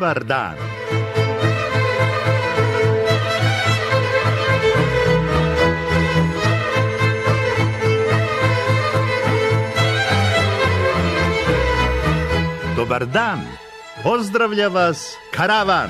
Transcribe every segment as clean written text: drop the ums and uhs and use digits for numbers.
Dobar dan. Dobar dan. Pozdravlja vas Karavan.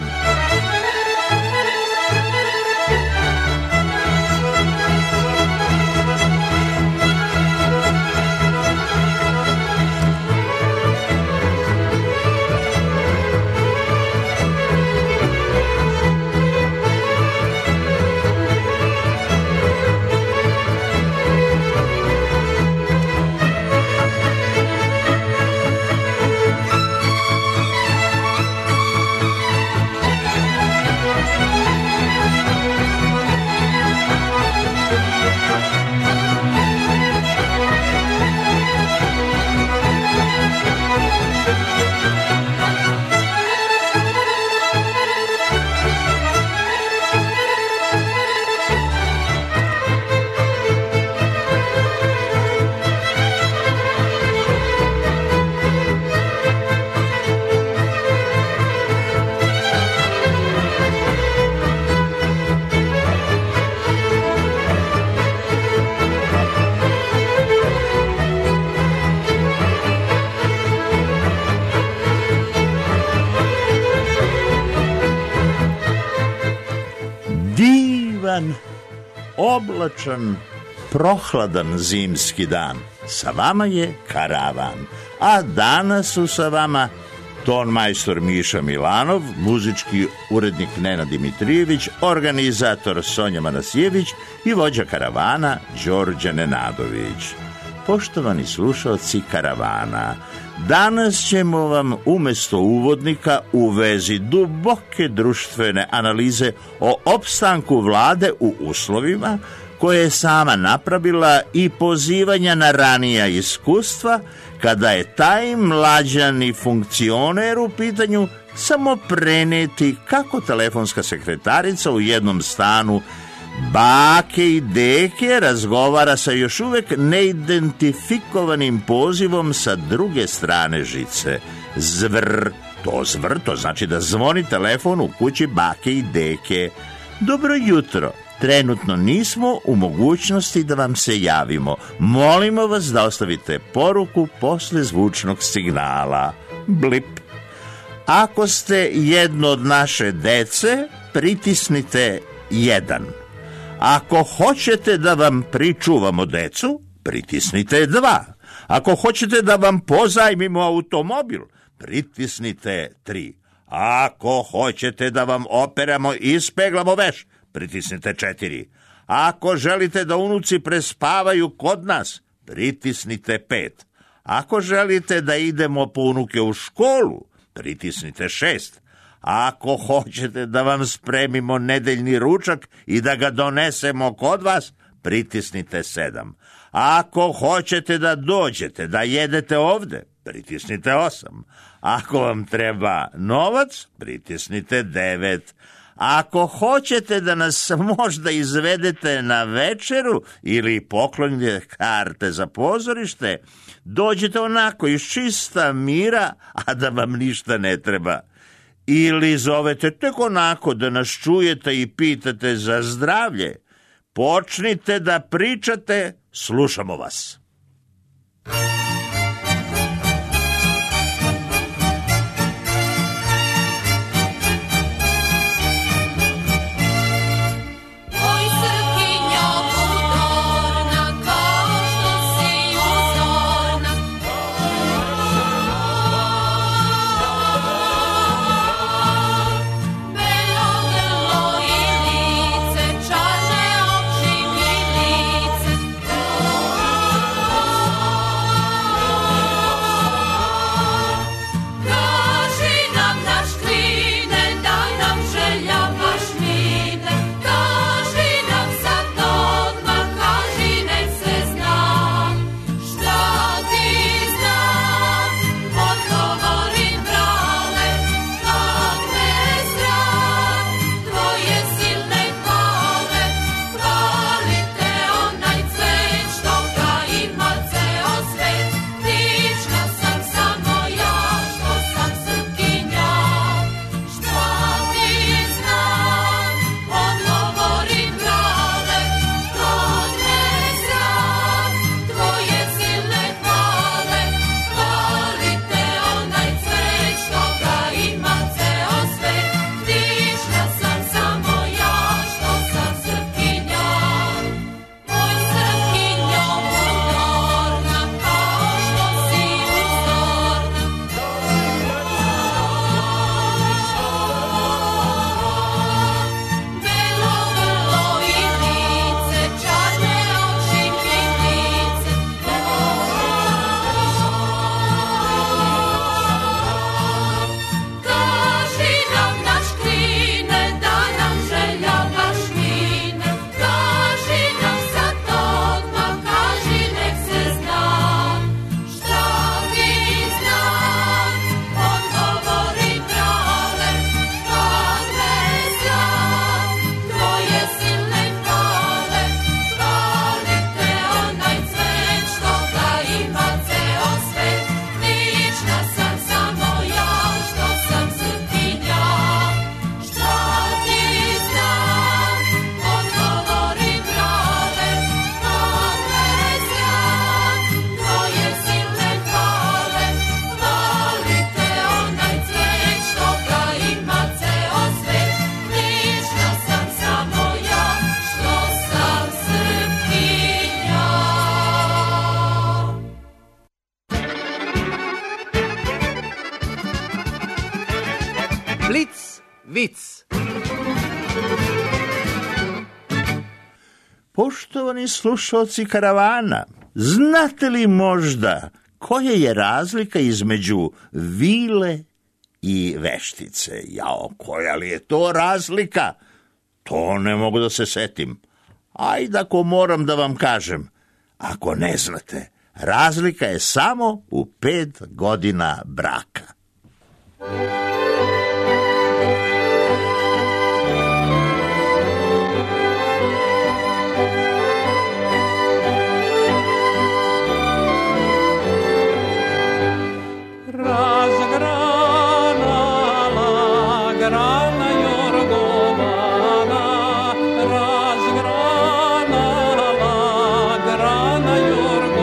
Oblačan, prohladan zimski dan. Sa vama je Karavan, a danas su sa vama ton majstor Miša Milanov, muzički urednik Nenad Dimitrijević, organizator Sonja Manasijević i vođa Karavana Đorđe Nenadović. Poštovani slušalci Karavana, danas ćemo vam umjesto uvodnika u vezi duboke društvene analize o opstanku vlade u uslovima koje je sama napravila i pozivanja na ranija iskustva, kada je taj mlađani funkcioner u pitanju, samo preneti kako telefonska sekretarica u jednom stanu bake i deke razgovara sa još uvek neidentifikovanim pozivom sa druge strane žice. Zvr, to znači da zvoni telefon u kući bake i deke. Dobro jutro, trenutno nismo u mogućnosti da vam se javimo. Molimo vas da ostavite poruku posle zvučnog signala. Blip. Ako ste jedno od naše dece, pritisnite 1. Ako hoćete da vam pričuvamo decu, pritisnite 2. Ako hoćete da vam pozajmimo automobil, pritisnite 3. Ako hoćete da vam operamo i ispeglamo veš, pritisnite 4. Ako želite da unuci prespavaju kod nas, pritisnite 5. Ako želite da idemo po unuke u školu, pritisnite 6. Ako hoćete da vam spremimo nedeljni ručak i da ga donesemo kod vas, pritisnite 7. Ako hoćete da dođete, da jedete ovde, pritisnite 8. Ako vam treba novac, pritisnite 9. Ako hoćete da nas možda izvedete na večeru ili poklonite karte za pozorište, dođete onako iz čista mira, a da vam ništa ne treba. Ili zovete tek onako da nas čujete i pitate za zdravlje. Počnite da pričate, slušamo vas. Čarne oči milice, vic. Poštovani slušalci karavana, znate li možda koja je razlika između vile i veštice? Jao, koja li je to razlika? To ne mogu da se setim. Ajde ako moram da vam kažem. Ako ne znate, razlika je samo u 5 godina braka.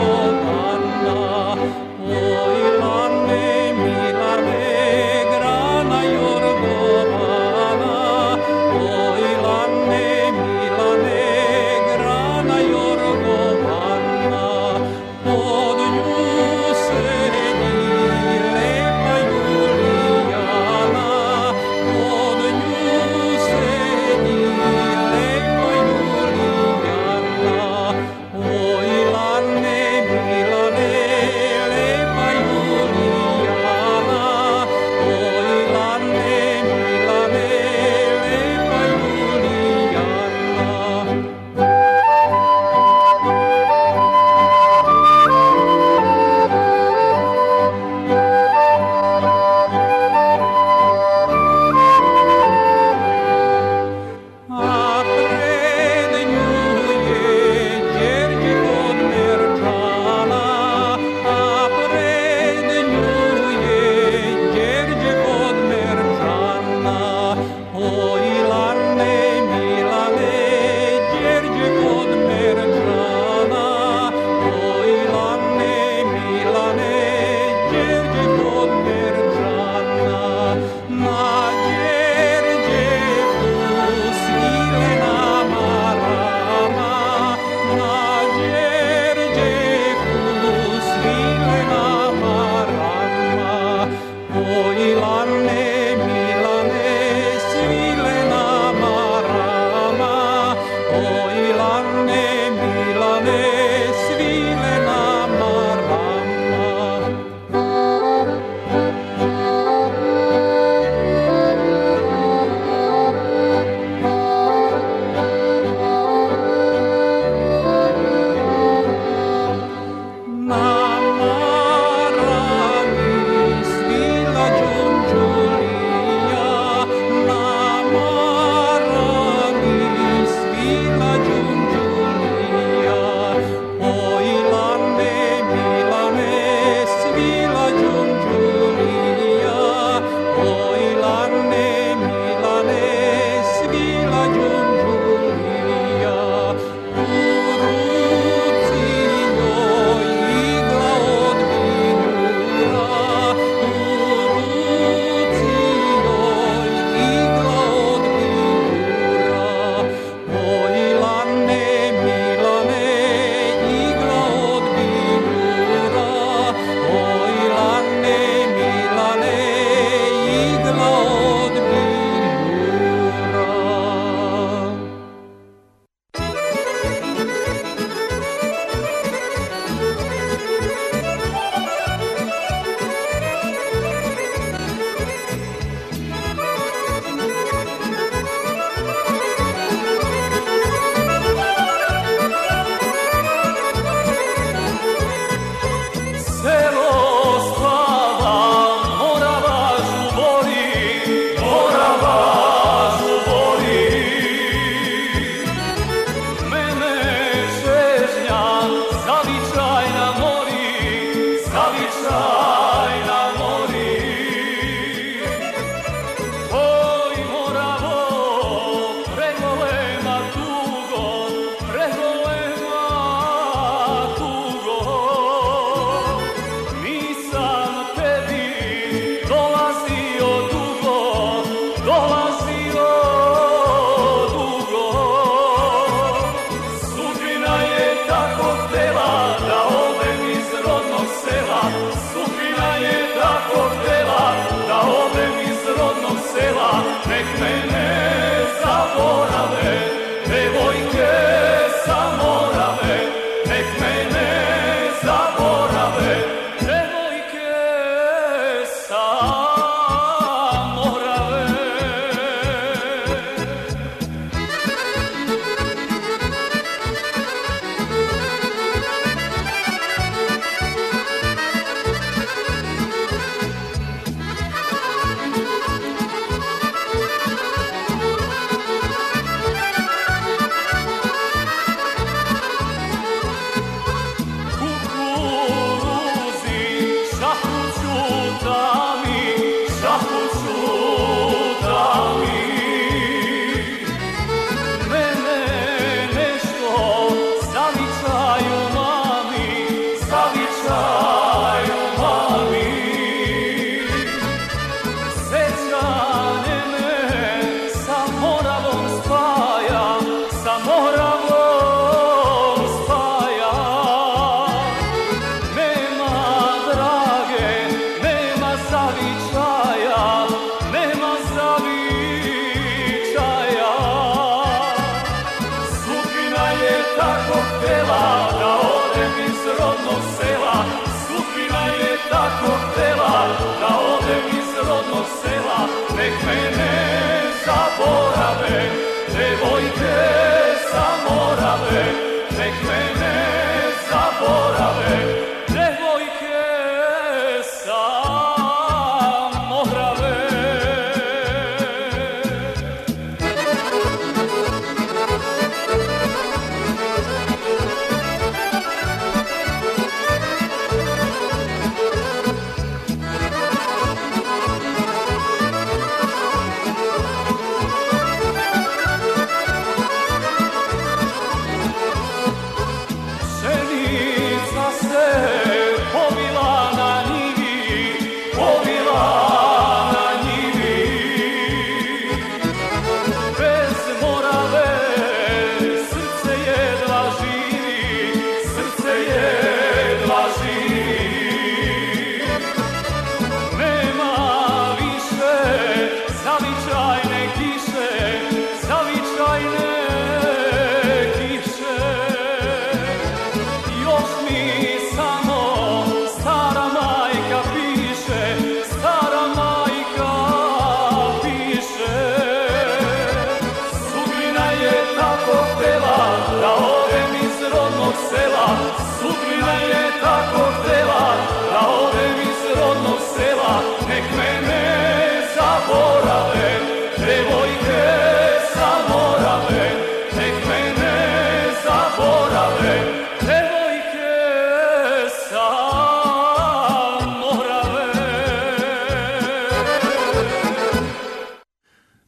Oj, lane, mila me,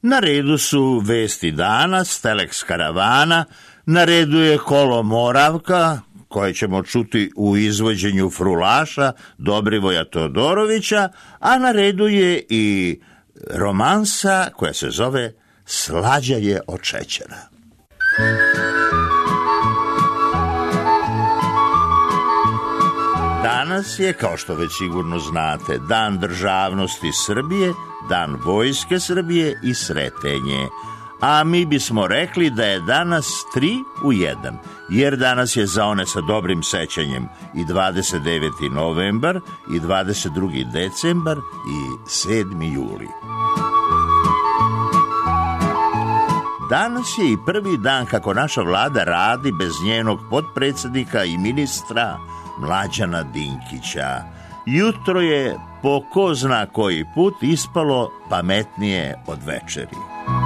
Na redu su Vesti dana, Telex karavana, na redu je Kolo Moravka, koje ćemo čuti u izvođenju frulaša Dobrivoja Todorovića, a na redu je i romansa koja se zove Slađa je od šećera. Danas je, kao što već sigurno znate, Dan državnosti Srbije, Dan vojske Srbije i Sretenje. A mi bismo rekli da je danas 3 u 1, jer danas je za one sa dobrim sećanjem i 29. novembar, i 22. decembar, i 7. juli. Danas je i prvi dan kako naša vlada radi bez njenog potpredsjednika i ministra Mlađana Dinkića. Jutro je po ko zna koji put ispalo pametnije od večeri.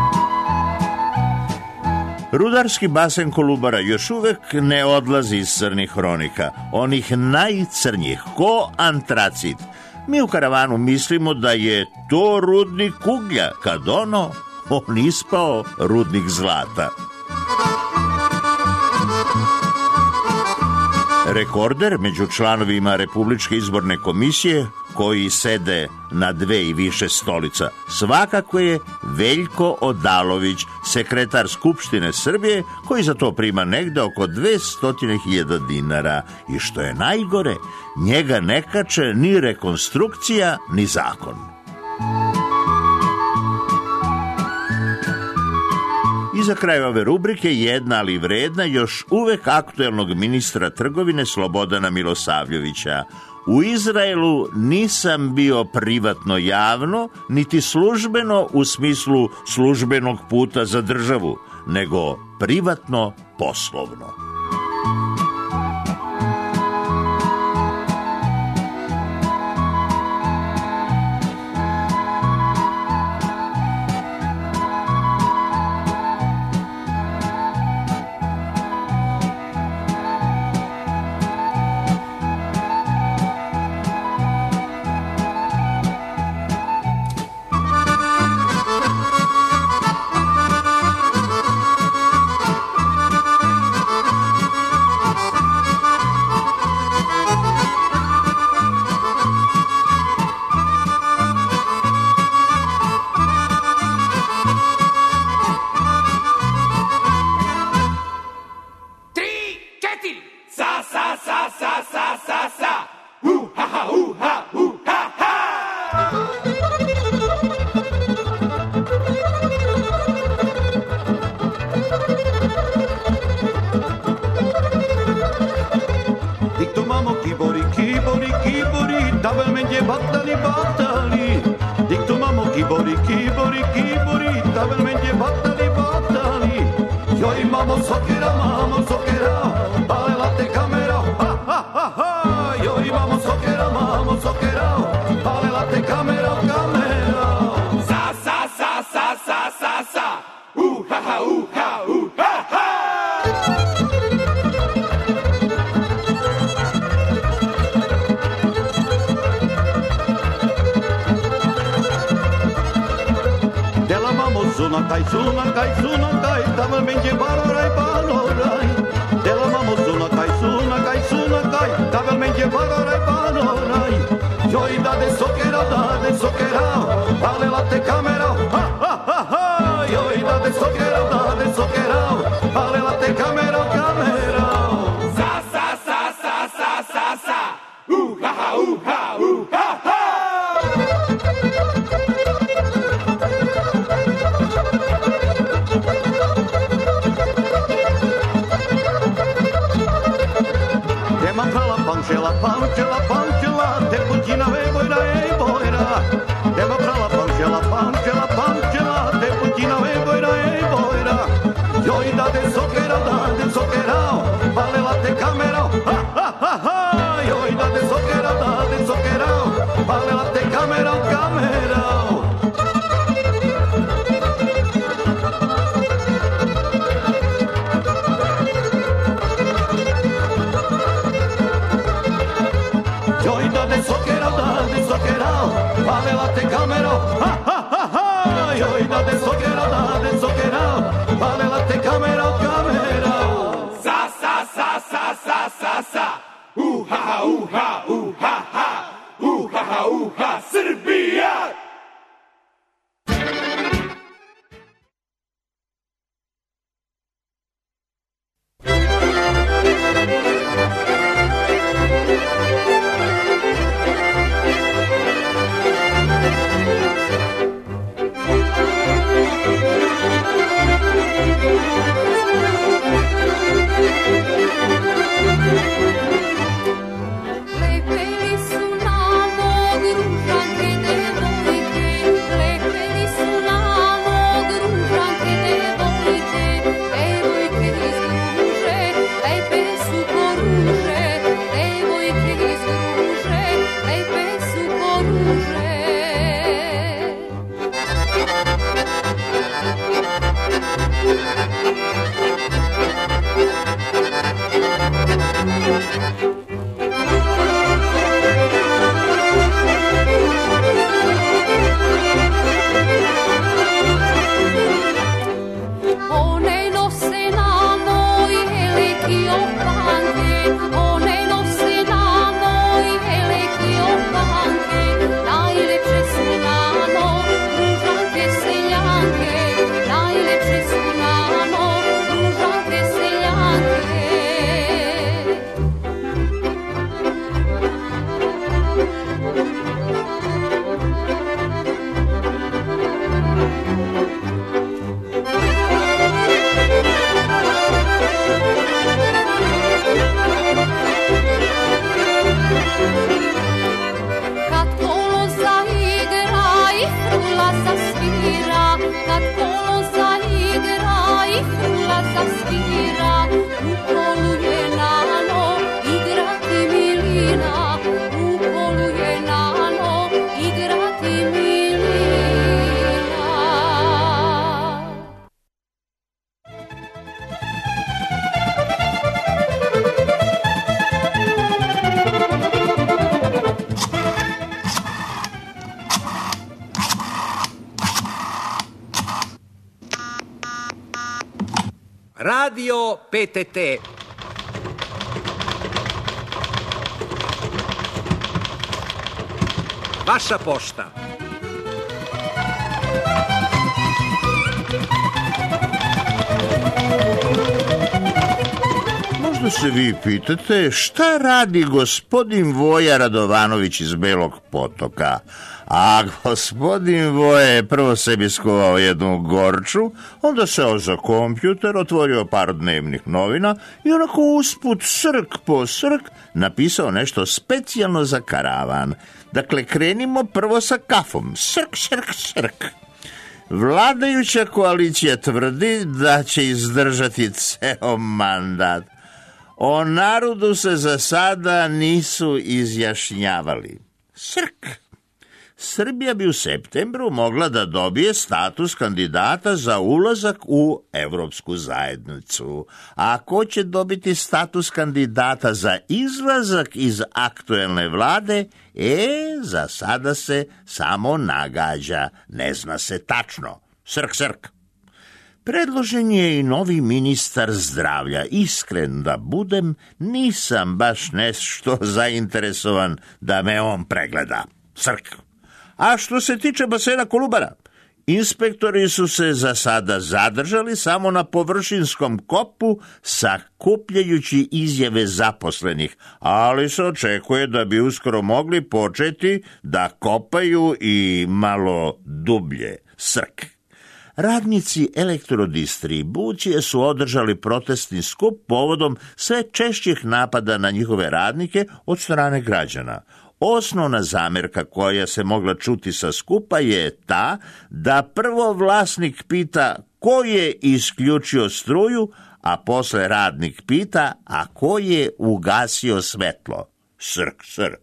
Rudarski basen Kolubara još uvek ne odlazi iz crnih hronika, onih najcrnjih, ko antracit. Mi u karavanu mislimo da je to rudnik uglja, kad on ispao rudnik zlata. Rekorder među članovima Republičke izborne komisije, koji sede na 2 i više stolica, svakako je Veljko Odalović, sekretar Skupštine Srbije, koji za to prima negde oko 200.000 dinara. I što je najgore, njega ne kače ni rekonstrukcija, ni zakon. I za kraj ove rubrike jedna, ali vredna, još uvek aktuelnog ministra trgovine Slobodana Milosavljevića. U Izraelu nisam bio privatno javno, niti službeno u smislu službenog puta za državu, nego privatno poslovno. Vale la te camero, ha ha ha ha, yo y no te soquera. uha, Srbija! Lepeli su namo gružanke devojke, lepeli su namo gružanke devojke, devojke iz Gruže, lepe su ko ruže, devojke iz Gruže, lepe su ko ruže. One nose namo jeleki opanke, one nose namo jeleki opanke, najlepše su namo gružanke seljanke, najlepše su namo gružanke seljanke. Kad kolo zaigra i frula zasvira, kad kolo zaigra i frula zasvira, u kolu je nano igrati milina, u kolu je nano igrati milina. Radio PTT. Vaša pošta. Možda se vi pitate šta radi gospodin Voja Radovanović iz Belog Potoka. A gospodin Voje je prvo sebi skovao jednu gorču, onda seo za kompjuter, otvorio par dnevnih novina i onako usput srk po srk napisao nešto specijalno za karavan. Dakle, krenimo prvo sa kafom. Srk, srk, srk. Vladajuća koalicija tvrdi da će izdržati ceo mandat. O narodu se za sada nisu izjašnjavali. Srk. Srbija bi u septembru mogla da dobije status kandidata za ulazak u Evropsku zajednicu. A ko će dobiti status kandidata za izlazak iz aktuelne vlade, za sada se samo nagađa, ne zna se tačno. Srk, srk. Predložen je i novi ministar zdravlja. Iskren da budem, nisam baš nešto zainteresovan da me on pregleda. Srk. A što se tiče basena Kolubara, inspektori su se za sada zadržali samo na površinskom kopu sakupljajući izjave zaposlenih, ali se očekuje da bi uskoro mogli početi da kopaju i malo dublje. Srk. Radnici elektrodistribucije su održali protestni skup povodom sve češćih napada na njihove radnike od strane građana. Osnovna zamerka koja se mogla čuti sa skupa je ta da prvo vlasnik pita ko je isključio struju, a posle radnik pita a ko je ugasio svetlo. Srk, srk.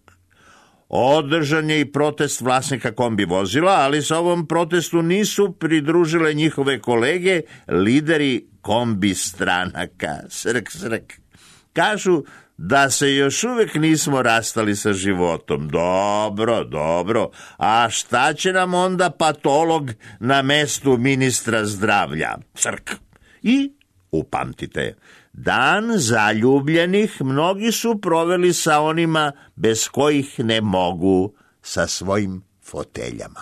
Održan je i protest vlasnika kombi vozila, ali se ovom protestu nisu pridružile njihove kolege, lideri kombi stranaka. Srk, srk. Kažu da se još uvek nismo rastali sa životom. Dobro, dobro. A šta će nam onda patolog na mestu ministra zdravlja? Srk. I upamtite, dan zaljubljenih mnogi su proveli sa onima bez kojih ne mogu. sa svojim foteljama.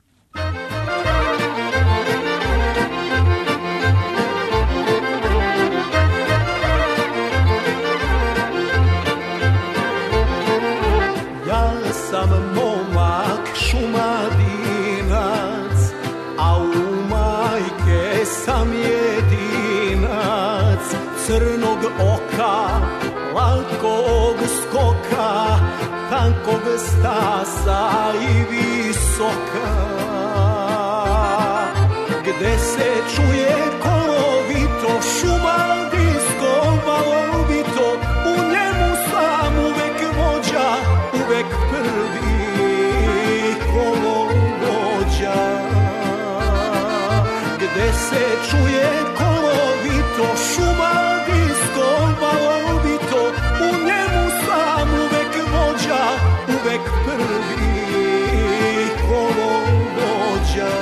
Ja sam momak Šumadinac, a u majke sam jedinac, crnog oka, lakog skoka, tankog stasa i visoka. Gde se čuje kolovito, šumadinsko valovito, u njemu sam uvek vođa, uvek prvi kolovođa. Gde se čuje kolovito, šumadinsko valovito, u njemu sam uvek vođa, uvek prvi kolovođa.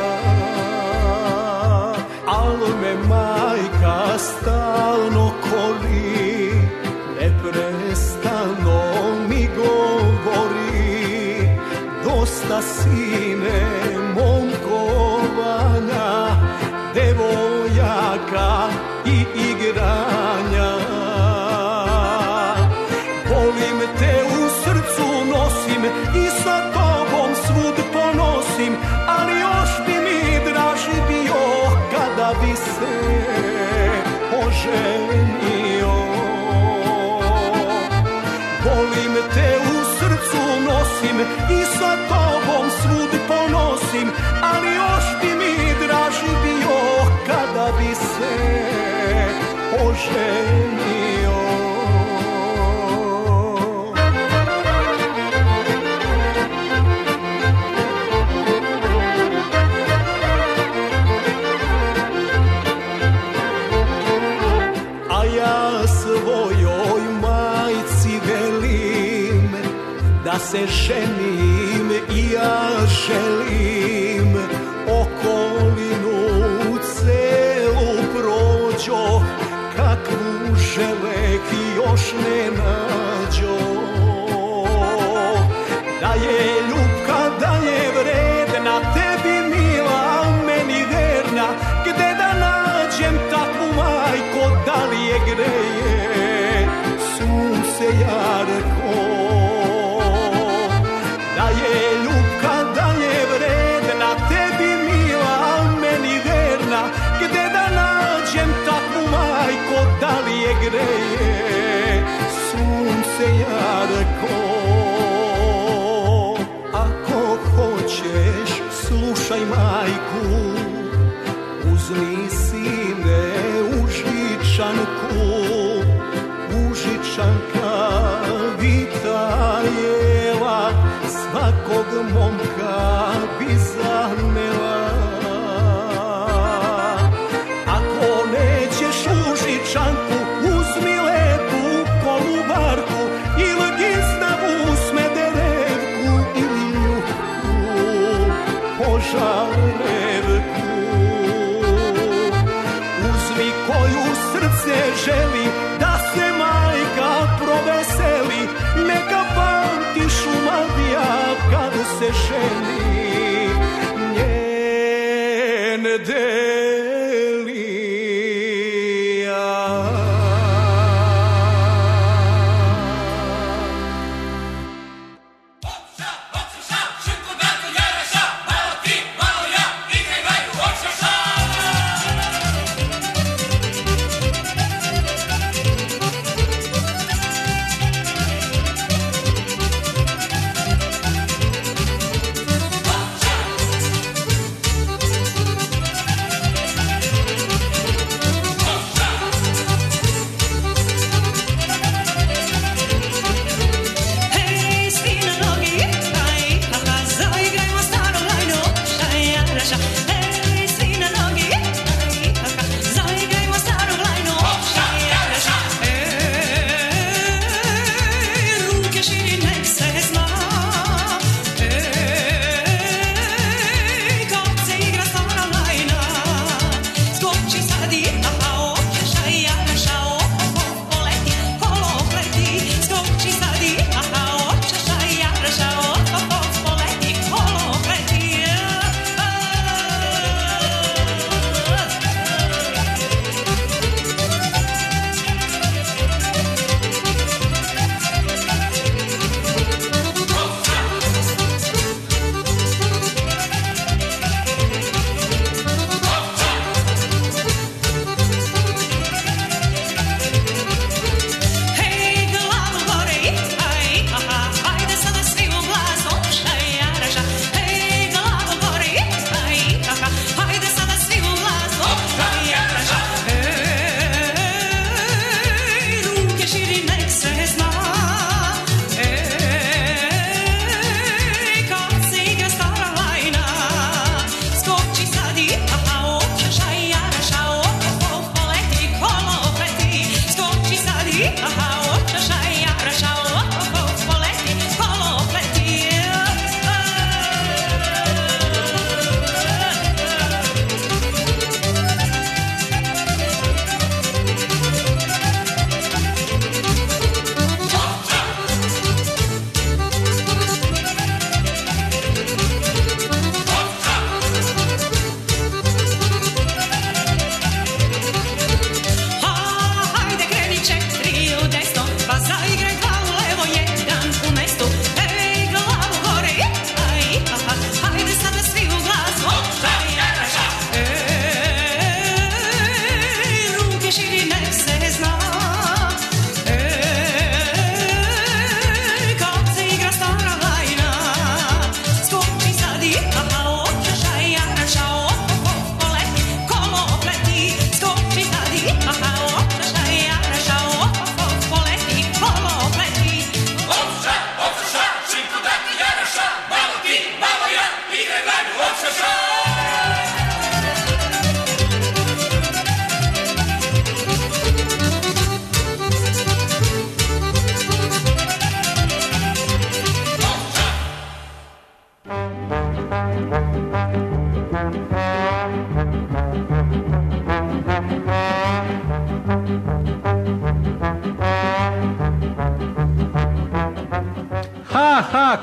Al me majka stalno koli, neprestano mi govori, dosta sine momkovanja, devojaka i igranja. Volim te, u srcu nosim i sa tobom svud ponosim, ali još bi mi draži bio kada bi se oženio. Volim te, u srcu nosim i sa tobom svud ponosim, ali još bi mi draži bio kada bi se oženio. A ja svojoj majci velim da se ženim i ja želim, okolinu celu prođo, kakvu želek još ne nađo. Da je ljubka, da je vredna, tebi mila, meni verna, gde da nađem takvu majko, da li je greje sunce jarko. Da je ljubka, da je vredna, tebi mila, meni verna, gde da nađem takvu majko, da li je greje sunce jarko. Ako hoćeš, slušaj majku, uzmi sine užičanku, užičanka vitajela, svakog momka bi zanela. Ako nećeš užičanku, uzmi lepu kolubarku, ili gistavu smederevku, ili ljuku požarevku. Uzmi koju srce želi, da se majka proveseli, neka pamti Šumadija kad se ženi njen delija.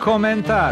komentar.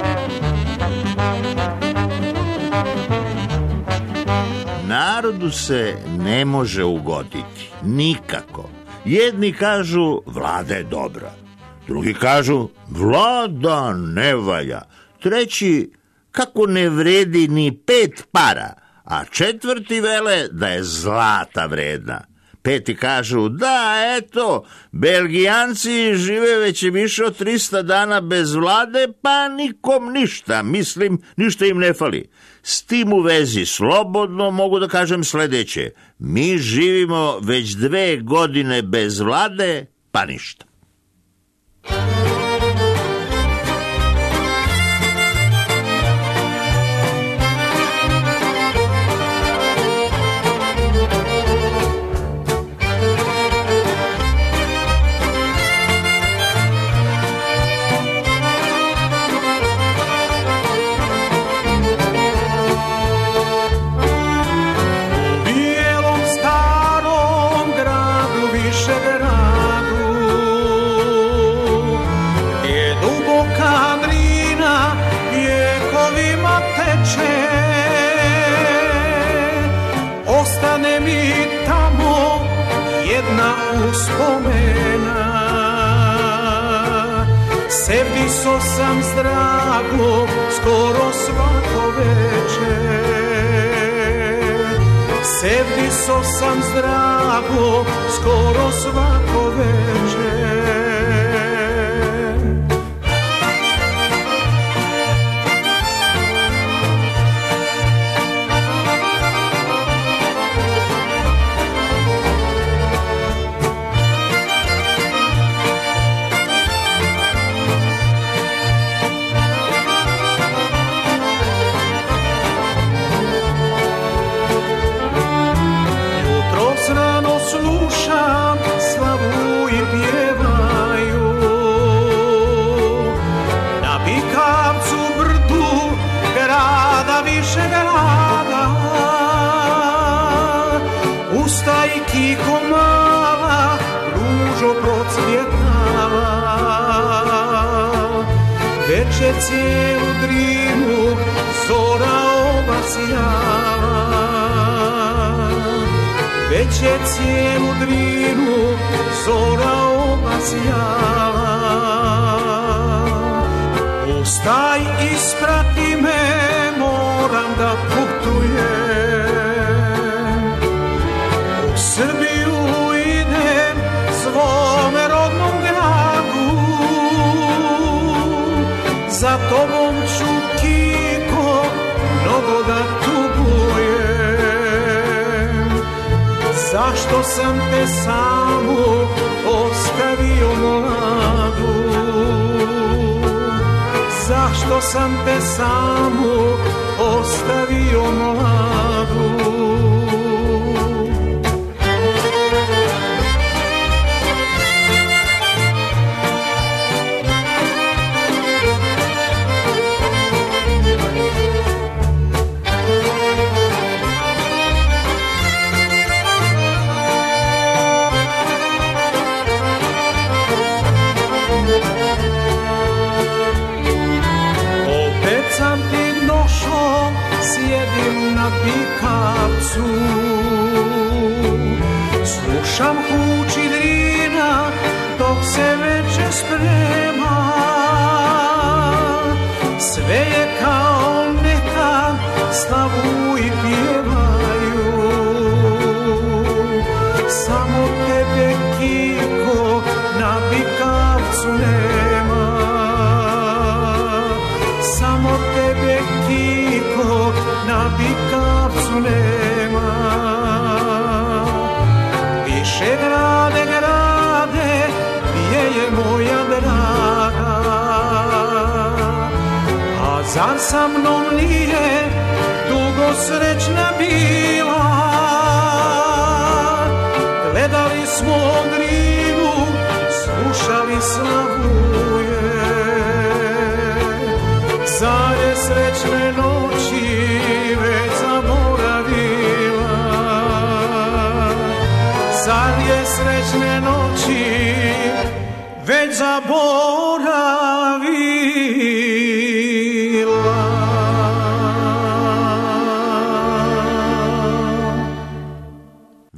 Narodu se ne može ugoditi, nikako. Jedni kažu vlada je dobra, drugi kažu vlada ne valja, treći kako ne vredi ni 5 para, a četvrti vele da je zlata vredna. Peti kažu da, eto, Belgijanci žive već više od 300 dana bez vlade, pa nikom ništa, mislim, ništa im ne fali. S tim u vezi slobodno mogu da kažem sledeće: mi živimo već 2 godine bez vlade, pa ništa. Uspomena, sevdiso sam zdrago skoro svako veče, sevdiso sam zdrago skoro svako veče. Slušam slavu i pjevaju na Bikavcu brdu grada Višegrada. Ustaj kiko mala, ružo procvjetala, veče cijelu Drinu zora obasjala. Već je cijelu Drinu zora obasjala. Ustaj, isprati me, moram da putujem. U Srbiju idem, svome rodnom gradu. Za tobom ću, kiko, mnogo da tugujem. Zašto sam te samu ostavio mladu? Zašto sam te samu ostavio mladu? Sam ti došao, sjedim na Bikavcu, slušam huči Drina dok se veče sprema. Sve je kao nekad, slavu i pjevaju, samo tebe, kiko, na Bikavcu nema. Samo tebe, kiko, na Bikavcu nema. Višegrade, grade, gdje je moja draga? A zar sa mnom nije dugo srećna bila? Gledali smo Drinu, slušali slavuje. Zar je srećne noći već zaboravila? Zar je srećne noći već zaboravila?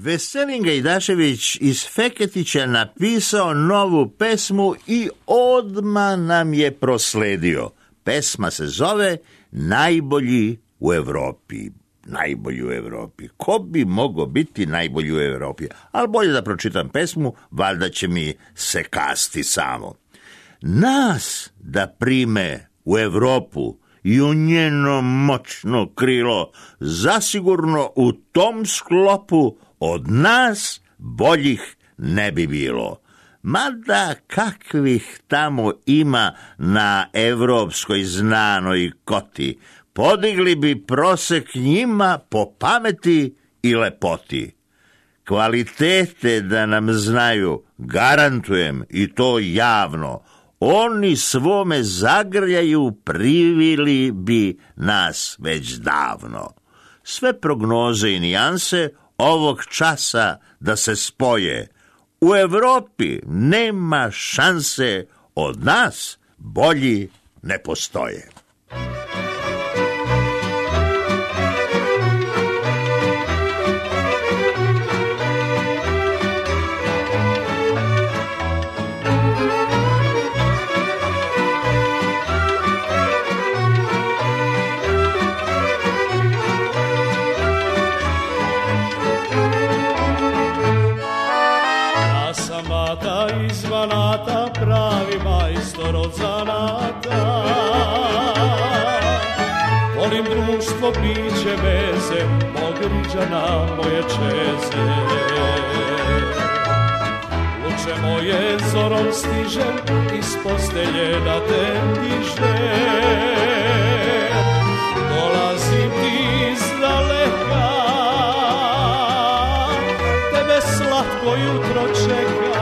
Veselin Gajdašević iz Feketića napisao novu pesmu i odmah nam je prosledio. Pesma se zove Najbolji u Evropi. Najbolji u Evropi. Ko bi mogao biti najbolji u Evropi? Ali bolje da pročitam pesmu, valjda će mi se kasti samo. Nas da prime u Evropu i u njeno moćno krilo, zasigurno u tom sklopu od nas boljih ne bi bilo. Mada kakvih tamo ima na evropskoj znanoj koti, podigli bi prosek njima po pameti i lepoti. Kvalitete da nam znaju, garantujem i to javno, oni svome zagrljaju privili bi nas već davno. Sve prognoze i nijanse ovog časa da se spoje, u Evropi nema šanse, od nas bolji ne postoje. Izvanata, pravi majstor od zanata. Volim društvo, piće, veze, mog riđana, moje čeze. Luče moje zorom stiže, iz postelje da te diže. Dolazim ti iz daleka, tebe slatko jutro čeka.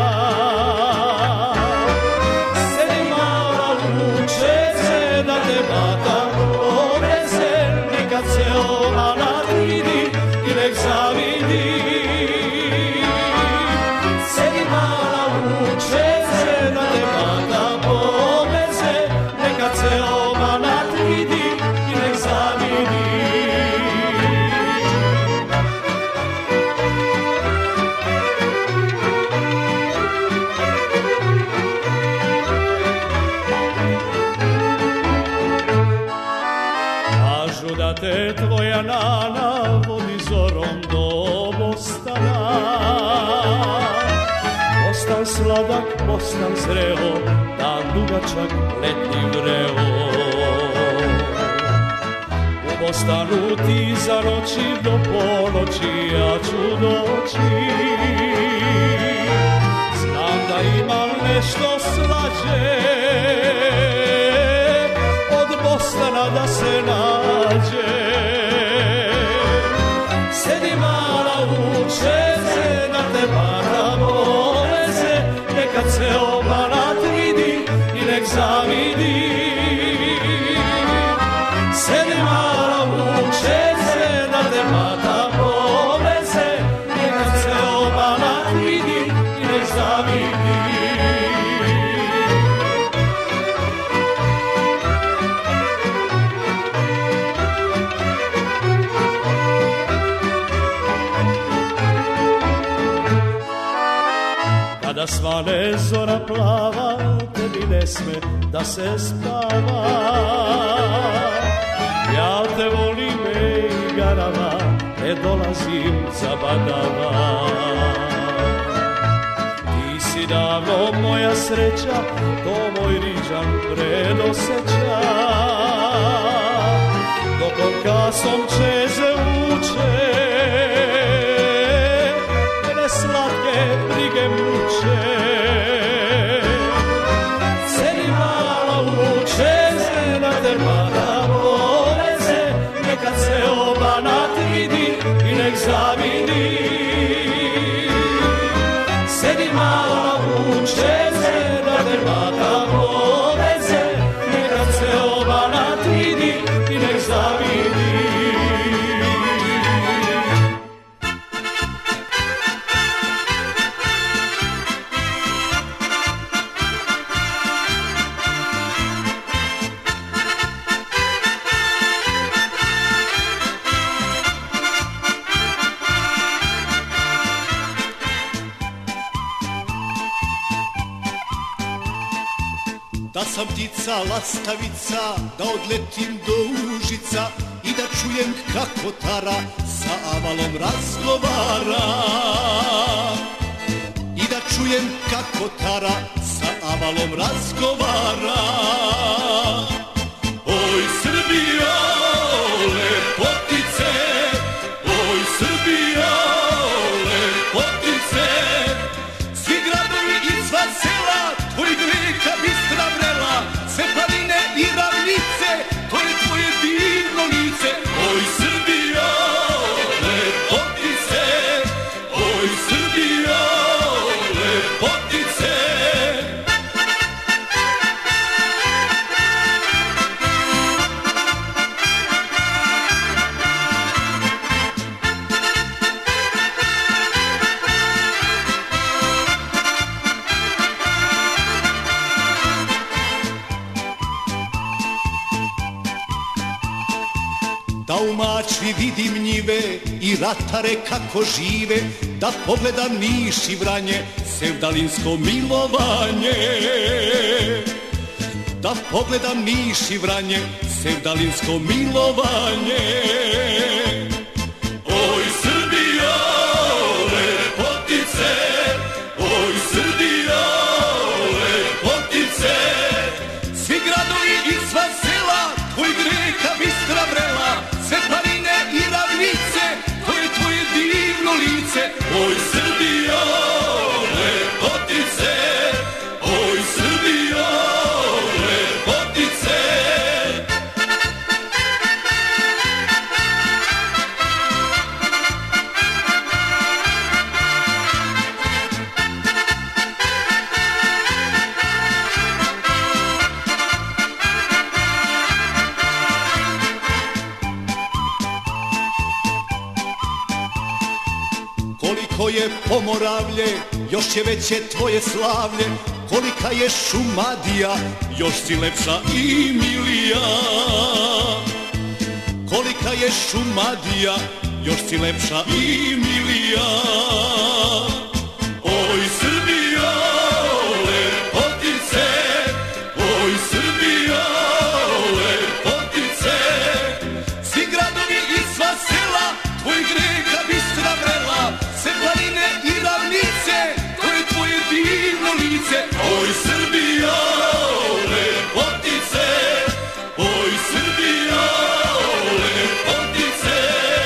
Tvoja nana vodi zorom do Bostana. Bostan sladak, Bostan zreo, dan dugačak, letnji vreo. U Bostanu ti za noći do ponoći ja ću doći. Znam da imam nešto slađe od Bostana da se nađe. Sedi mala vučeze, na te bata poveze, nekad se obanat vidi i nek zavidi. Sedi mala vučeze, na te bata poveze, nekad se obanat vidi i nek zavidi. Kada svane zora plava, tebi ne sme da se spava. Ja te volim i garava, ne dolazim zabadava. Ti si davno moja sreća, to moj riđan predoseća. Dok on kasom čeze uče, slatke brige muče. Sedi mala vučeze, na te bata poveze, nekad se obanat vidi i nek zavidi. Sedi mala vučeze, na te bata poveze, nekad se obanat vidi i nek zavidi. sam ptica lastavica, da odletim do Užica i da čujem kako tara sa avalom razgovara. I da čujem kako tara sa avalom razgovara. Oj Srbija, lepotice, oj Srbija, lepotice, svi gradovi i sva sela, tvojih reka bistra vrela, sve planine i ravnice, to je tvoje divno lice. Oj Srbija, lepotice, oj Srbija, lepotice. Da u Mačvi vidim njive i ratare kako žive, da pogledam Niš i Vranje, sevdalinsko milovanje. Da pogledam Niš i Vranje, sevdalinsko milovanje. Oj Srbija, lepotice, oj Srbija, lepotice, svi gradovi i sva sela, tvojih reka bistra vrela, sve planine i ravnice, to je tvoje divno lice. Oj Srbija, lepotice, oj Srbija, lepotice. Koliko je Pomoravlje, još je veće tvoje slavlje. Kolika je Šumadija, još si lepša i milija. Kolika je Šumadija, još si lepša i milija. Oj Srbija, lepotice, oj Srbija, lepotice, svi gradovi i sva sela, tvojih reka bistra vrela, sve planine i ravnice, to je tvoje divno lice. Oj Srbija, lepotice, oj Srbija, lepotice.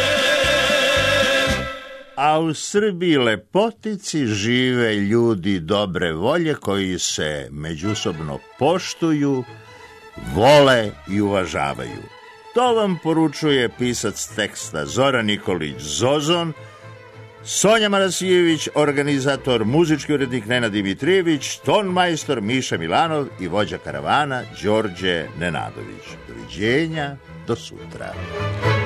A u Srbiji lepotici žive ljudi dobre volje koji se međusobno poštuju, vole i uvažavaju. To vam poručuje pisac teksta Zoran Nikolić Zozon, Sonja Marasijević, organizator, muzički urednik Nenad Dimitrijević, ton majstor Miša Milanov i vođa karavana Đorđe Nenadović. Doviđenja, do sutra.